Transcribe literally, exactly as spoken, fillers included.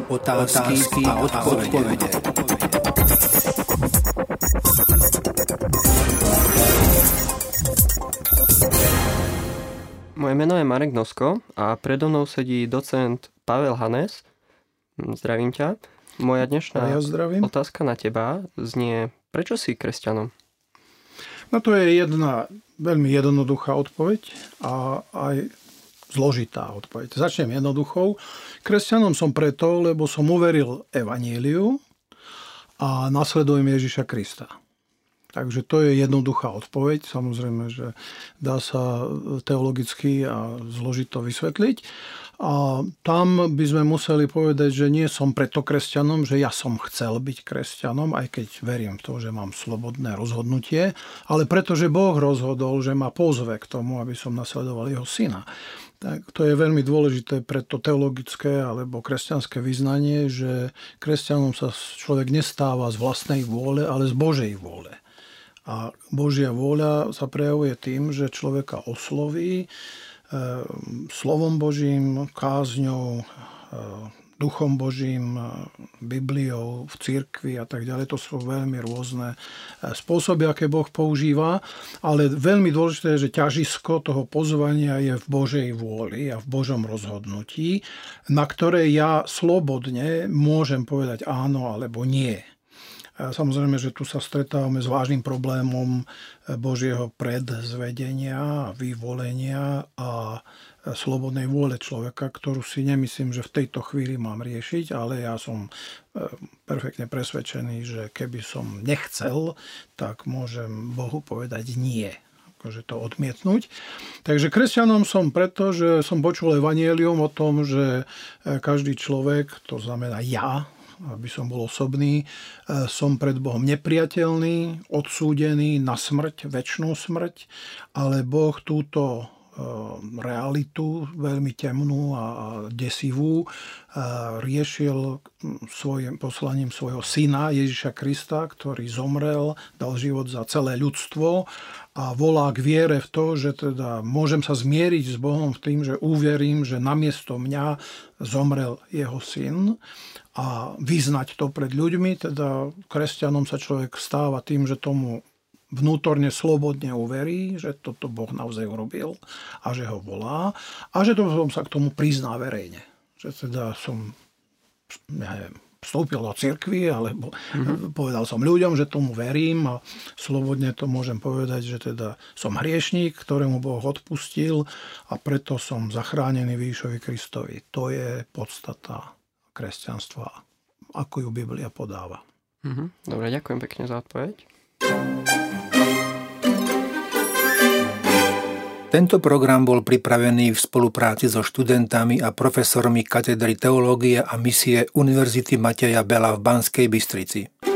Otázky a odpovede. Moje meno je Marek Nosko a predo mnou sedí docent Pavel Hanes. Zdravím ťa. Moja dnešná ja otázka na teba znie, prečo si kresťanom? No to je jedna veľmi jednoduchá odpoveď a aj zložitá odpoveď. Začnem jednoduchou. Kresťanom som preto, lebo som uveril evaníliu a nasledujem Ježiša Krista. Takže to je jednoduchá odpoveď. Samozrejme, že dá sa teologicky a zložito vysvetliť. A tam by sme museli povedať, že nie som preto kresťanom, že ja som chcel byť kresťanom, aj keď verím v to, že mám slobodné rozhodnutie, ale pretože Boh rozhodol, že ma pozve k tomu, aby som nasledoval jeho syna. Tak to je veľmi dôležité pre to teologické alebo kresťanské vyznanie, že kresťanom sa človek nestáva z vlastnej vôle, ale z Božej vôle. A Božia vôľa sa prejavuje tým, že človeka osloví e, slovom Božím, kázňou, e, duchom Božím, e, Bibliou, v cirkvi a tak ďalej. To sú veľmi rôzne spôsoby, aké Boh používa, ale veľmi dôležité je, že ťažisko toho pozvania je v Božej vôli a v Božom rozhodnutí, na ktoré ja slobodne môžem povedať áno alebo nie. Samozrejme, že tu sa stretávame s vážnym problémom Božieho predzvedenia, vyvolenia a slobodnej vôle človeka, ktorú si nemyslím, že v tejto chvíli mám riešiť, ale ja som perfektne presvedčený, že keby som nechcel, tak môžem Bohu povedať nie. Akože to odmietnúť. Takže kresťanom som preto, že som počul evanjelium o tom, že každý človek, to znamená ja, aby som bol osobný, som pred Bohom nepriateľný, odsúdený na smrť, večnú smrť, ale Boh túto realitu veľmi temnú a desivú riešil svojim poslaním svojho syna Ježiša Krista, ktorý zomrel, dal život za celé ľudstvo a volá k viere v to, že teda môžem sa zmieriť s Bohom v tým, že uverím, že namiesto mňa zomrel jeho syn a vyznať to pred ľuďmi. Teda kresťanom sa človek stáva tým, že tomu vnútorne slobodne uverí, že toto Boh naozaj urobil a že ho volá a že to sa k tomu prizná verejne. Že teda som, ja neviem, vstúpil do cirkvi, alebo mm-hmm. povedal som ľuďom, že tomu verím a slobodne to môžem povedať, že teda som hriešník, ktorému Boh odpustil a preto som zachránený Ježišovi Kristovi. To je podstata kresťanstva, ako ju Biblia podáva. Mm-hmm. Dobre, ďakujem pekne za odpoveď. Tento program bol pripravený v spolupráci so študentami a profesormi katedry teológie a misie Univerzity Mateja Bela v Banskej Bystrici.